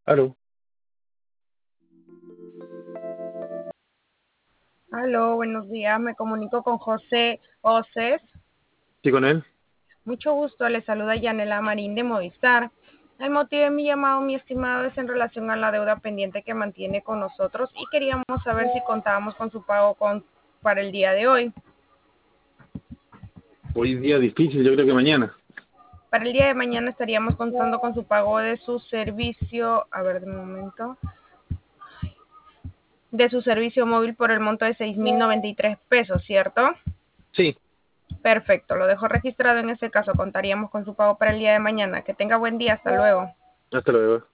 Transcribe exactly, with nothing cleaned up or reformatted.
Aló, Aló, buenos días. Me comunico con José Oces. sí, con él. Mucho gusto. Le saluda Yanela Marín de Movistar. El motivo de mi llamado, mi estimado, es en relación a la deuda pendiente que mantiene con nosotros y queríamos saber si contábamos con su pago con, para el día de hoy. Hoy día difícil, yo creo que mañana. Para el día de mañana estaríamos contando con su pago de su servicio, a ver, de momento, de su servicio móvil por el monto de seis mil noventa y tres pesos, ¿cierto? Sí, Perfecto, lo dejo registrado en ese caso. Contaríamos con su pago para el día de mañana. Que tenga buen día. Hasta luego. hasta luego.